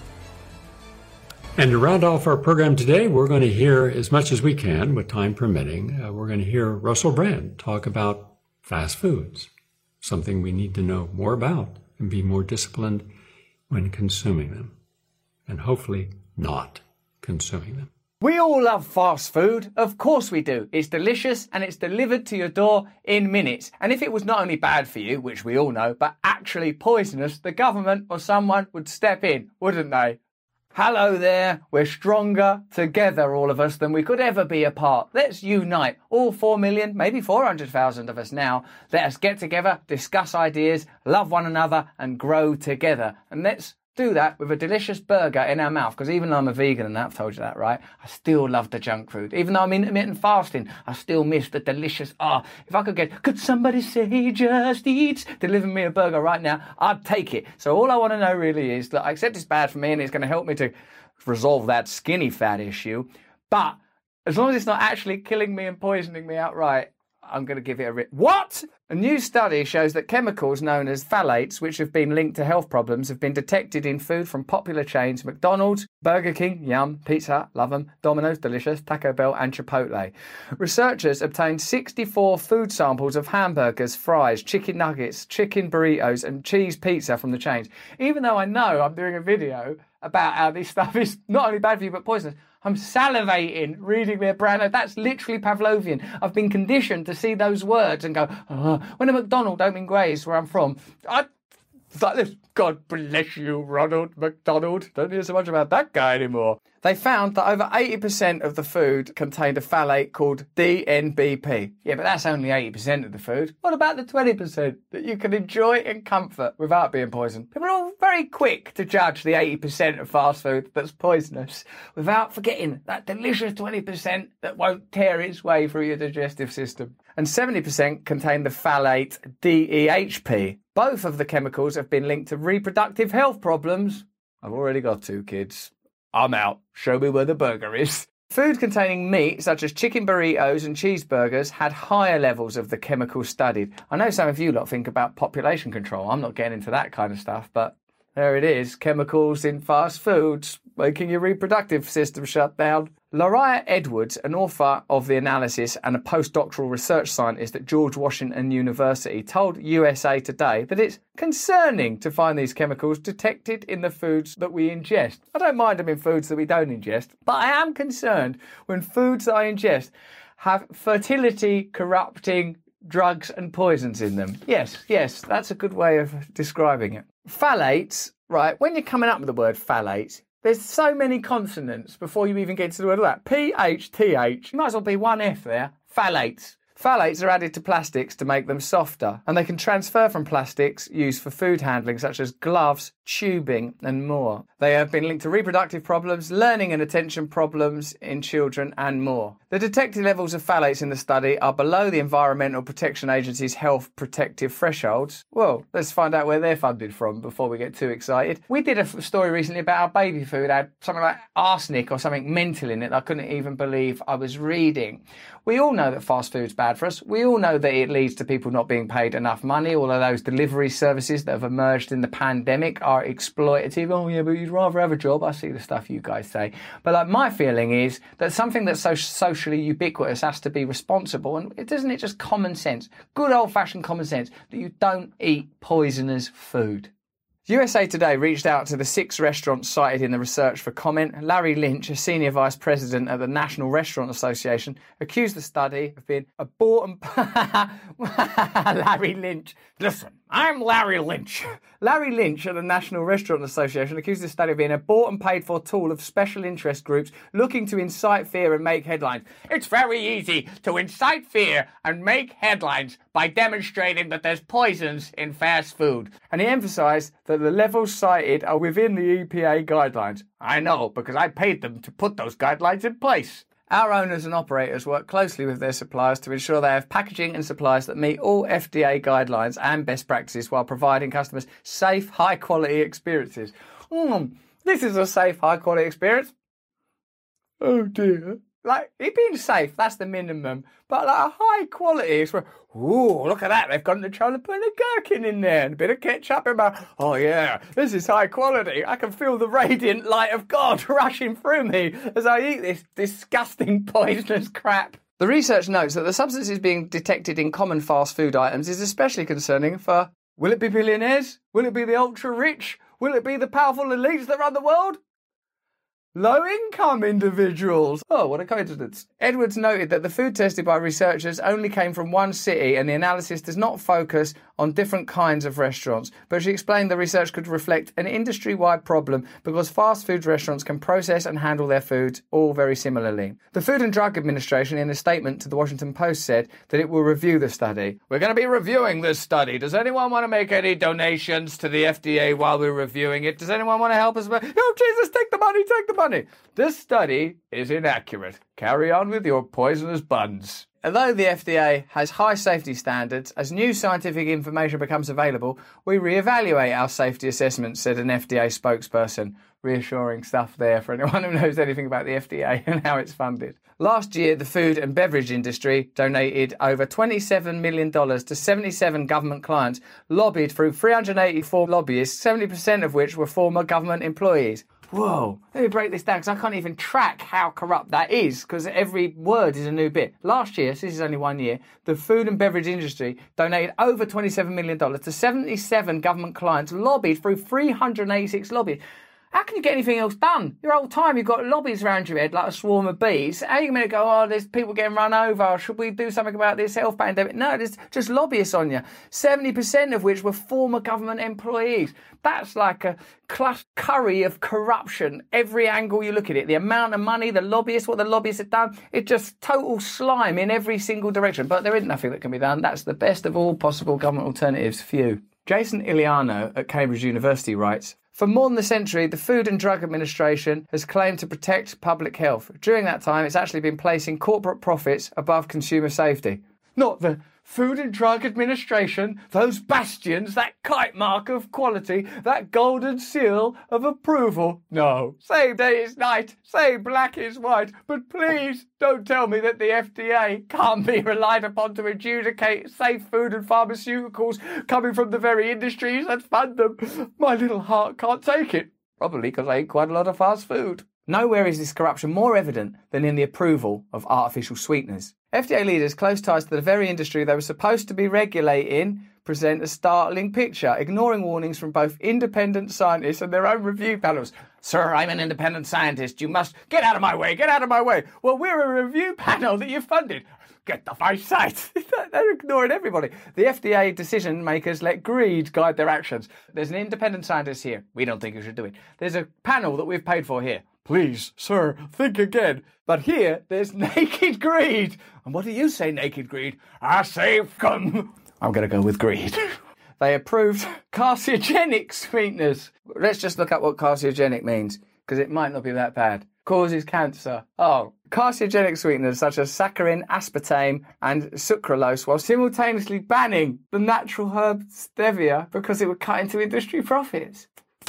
A: And to round off our program today, we're going to hear, as much as we can, with time permitting, uh, we're going to hear Russell Brand talk about fast foods, something we need to know more about and be more disciplined when consuming them, and hopefully not consuming them.
I: We all love fast food. Of course we do. It's delicious and it's delivered to your door in minutes. And if it was not only bad for you, which we all know, but actually poisonous, the government or someone would step in, wouldn't they? Hello there. We're stronger together, all of us, than we could ever be apart. Let's unite. All four million, maybe four hundred thousand of us now. Let us get together, discuss ideas, love one another and grow together. And let's do that with a delicious burger in our mouth, because even though I'm a vegan and that, I've told you that, right? I still love the junk food. Even though I'm intermittent fasting, I still miss the delicious, ah, oh, if I could get, could somebody say just eat, deliver me a burger right now, I'd take it. So all I want to know really is that I accept it's bad for me and it's going to help me to resolve that skinny fat issue. But as long as it's not actually killing me and poisoning me outright, I'm going to give it a rip. What? A new study shows that chemicals known as phthalates, which have been linked to health problems, have been detected in food from popular chains McDonald's, Burger King, yum, Pizza Hut, love them, Domino's, delicious, Taco Bell and Chipotle. Researchers obtained sixty-four food samples of hamburgers, fries, chicken nuggets, chicken burritos and cheese pizza from the chains. Even though I know I'm doing a video about how this stuff is not only bad for you but poisonous, I'm salivating reading their brand. That's literally Pavlovian. I've been conditioned to see those words and go, oh. When a McDonald, Open Grays, where I'm from, I it's like this. God bless you, Ronald McDonald. Don't hear so much about that guy anymore. They found that over eighty percent of the food contained a phthalate called D N B P. Yeah, but that's only eighty percent of the food. What about the twenty percent that you can enjoy in comfort without being poisoned? People are all very quick to judge the eighty percent of fast food that's poisonous without forgetting that delicious twenty percent that won't tear its way through your digestive system. And seventy percent contain the phthalate D E H P. Both of the chemicals have been linked to reproductive health problems. I've already got two kids. I'm out. Show me where the burger is. Food containing meat, such as chicken burritos and cheeseburgers, had higher levels of the chemicals studied. I know some of you lot think about population control. I'm not getting into that kind of stuff, but there it is. Chemicals in fast foods, making your reproductive system shut down. Laria Edwards, an author of the analysis and a postdoctoral research scientist at George Washington University, told U S A Today that it's concerning to find these chemicals detected in the foods that we ingest. I don't mind them in foods that we don't ingest, but I am concerned when foods that I ingest have fertility corrupting drugs and poisons in them. Yes, yes, that's a good way of describing it. Phthalates, right, when you're coming up with the word phthalates, there's so many consonants before you even get to the word of that. P H T H. Might as well be one F there. Phthalates. Phthalates are added to plastics to make them softer, and they can transfer from plastics used for food handling, such as gloves, tubing, and more. They have been linked to reproductive problems, learning and attention problems in children, and more. The detected levels of phthalates in the study are below the Environmental Protection Agency's health protective thresholds. Well, let's find out where they're funded from before we get too excited. We did a story recently about our baby food had something like arsenic or something mental in it. I couldn't even believe I was reading. We all know that fast food's bad for us. We all know that it leads to people not being paid enough money. All of those delivery services that have emerged in the pandemic are exploitative. Oh yeah, but you'd rather have a job. I see the stuff you guys say. But like, my feeling is that something that's so socially ubiquitous has to be responsible. And it isn't it just common sense, good old-fashioned common sense, that you don't eat poisonous food. U S A Today reached out to the six restaurants cited in the research for comment. Larry Lynch, a senior vice president at the National Restaurant Association, accused the study of being a bought and... Larry Lynch. Listen, I'm Larry Lynch. Larry Lynch at the National Restaurant Association accused the study of being a bought and paid for tool of special interest groups looking to incite fear and make headlines. It's very easy to incite fear and make headlines by demonstrating that there's poisons in fast food. And he emphasised that the levels cited are within the E P A guidelines. I know, because I paid them to put those guidelines in place. Our owners and operators work closely with their suppliers to ensure they have packaging and supplies that meet all F D A guidelines and best practices while providing customers safe, high-quality experiences. Mm, this is a safe, high-quality experience. Oh dear. Like, it being safe, that's the minimum. But like a high quality, it's where, ooh, look at that. They've gone to try to put a gherkin in there and a bit of ketchup in my, oh yeah, this is high quality. I can feel the radiant light of God rushing through me as I eat this disgusting poisonous crap. The research notes that the substances being detected in common fast food items is especially concerning for, will it be billionaires? Will it be the ultra-rich? Will it be the powerful elites that run the world? Low-income individuals. Oh, what a coincidence. Edwards noted that the food tested by researchers only came from one city and the analysis does not focus on different kinds of restaurants. But she explained the research could reflect an industry-wide problem because fast food restaurants can process and handle their foods all very similarly. The Food and Drug Administration, in a statement to the Washington Post, said that it will review the study. We're going to be reviewing this study. Does anyone want to make any donations to the F D A while we're reviewing it? Does anyone want to help us? Oh, Jesus, take the money, take the money. This study is inaccurate. Carry on with your poisonous buns. Although the F D A has high safety standards, as new scientific information becomes available, we re-evaluate our safety assessments, said an F D A spokesperson. Reassuring stuff there for anyone who knows anything about the F D A and how it's funded. Last year, the food and beverage industry donated over twenty-seven million dollars to seventy-seven government clients, lobbied through three hundred eighty-four lobbyists, seventy percent of which were former government employees. Whoa, let me break this down because I can't even track how corrupt that is because every word is a new bit. Last year, so this is only one year, the food and beverage industry donated over twenty-seven million dollars to seventy-seven government clients, lobbied through three hundred eighty-six lobbyists. How can you get anything else done? Your whole time you've got lobbies around your head like a swarm of bees. How are you going to go, oh, there's people getting run over. Should we do something about this health pandemic? No, there's just lobbyists on you. seventy percent of which were former government employees. That's like a clus curry of corruption. Every angle you look at it, the amount of money, the lobbyists, what the lobbyists have done, it's just total slime in every single direction. But there is nothing that can be done. That's the best of all possible government alternatives for you. Jason Iliano at Cambridge University writes, for more than a century, the Food and Drug Administration has claimed to protect public health. During that time, it's actually been placing corporate profits above consumer safety. Not the Food and Drug Administration, those bastions, that kite mark of quality, that golden seal of approval. No, say day is night, say black is white, but please don't tell me that the F D A can't be relied upon to adjudicate safe food and pharmaceuticals coming from the very industries that fund them. My little heart can't take it. Probably because I eat quite a lot of fast food. Nowhere is this corruption more evident than in the approval of artificial sweeteners. F D A leaders close ties to the very industry they were supposed to be regulating present a startling picture, ignoring warnings from both independent scientists and their own review panels. Sir, I'm an independent scientist. You must get out of my way, get out of my way. Well, we're a review panel that you funded. Get off my sight. They're ignoring everybody. The F D A decision makers let greed guide their actions. There's an independent scientist here. We don't think you should do it. There's a panel that we've paid for here. Please, sir, think again. But here, there's naked greed. And what do you say, naked greed? I say, come. I'm going to go with greed. They approved carcinogenic sweeteners. Let's just look up what carcinogenic means, because it might not be that bad. Causes cancer. Oh, carcinogenic sweeteners such as saccharin, aspartame, and sucralose, while simultaneously banning the natural herb stevia because it would cut into industry profits.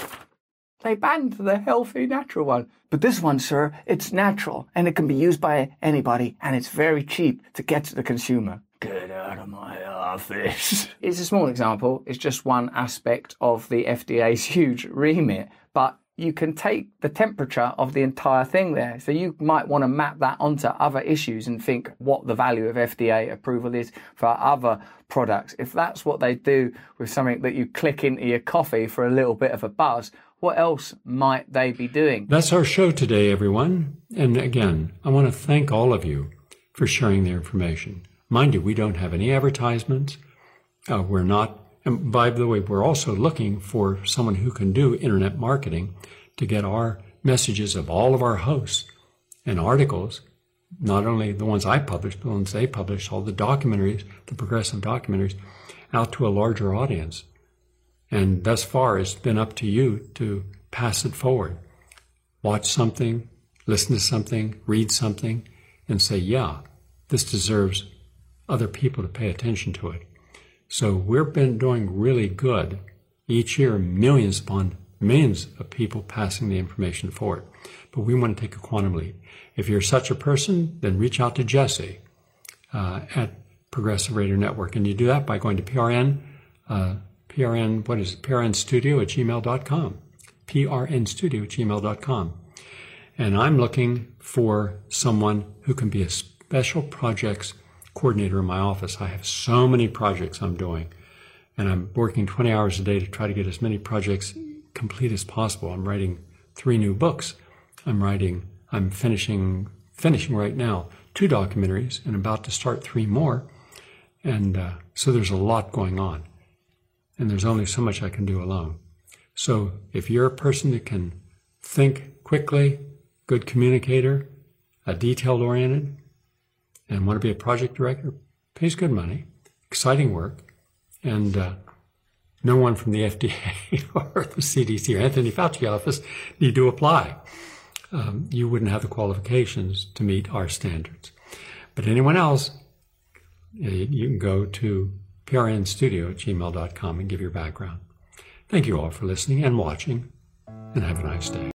I: They banned the healthy, natural one. But this one, sir, it's natural, and it can be used by anybody, and it's very cheap to get to the consumer. Get out of my office. It's a small example. It's just one aspect of the F D A's huge remit. But you can take the temperature of the entire thing there. So you might want to map that onto other issues and think what the value of F D A approval is for other products. If that's what they do with something that you click into your coffee for a little bit of a buzz, what else might they be doing? That's our show today, everyone. And again, I want to thank all of you for sharing their information. Mind you, we don't have any advertisements. Uh, we're not, and by the way, we're also looking for someone who can do internet marketing to get our messages of all of our hosts and articles, not only the ones I published, but the ones they published, all the documentaries, the progressive documentaries, out to a larger audience. And thus far, it's been up to you to pass it forward. Watch something, listen to something, read something, and say, yeah, this deserves other people to pay attention to it. So we've been doing really good. Each year, millions upon
A: millions of people passing the information forward. But we want to take a quantum leap. If you're such a person, then reach out to Jesse uh, at Progressive Radio Network. And you do that by going to P R N, uh, P R N, what is it? P R N studio at gmail dot com. P R N studio at gmail dot com. And I'm looking for someone who can be a special projects coordinator in my office. I have so many projects I'm doing, and I'm working twenty hours a day to try to get as many projects complete as possible. I'm writing three new books. I'm writing, I'm finishing, finishing right now two documentaries and about to start three more. And uh, so there's a lot going on, and there's only so much I can do alone. So if you're a person that can think quickly, good communicator, a detail-oriented, and want to be a project director, pays good money, exciting work, and uh, no one from the F D A or the C D C or Anthony Fauci office need to apply. Um, you wouldn't have the qualifications to meet our standards. But anyone else, you can go to P R N studio at gmail dot com and give your background. Thank you all for listening and watching, and have a nice day.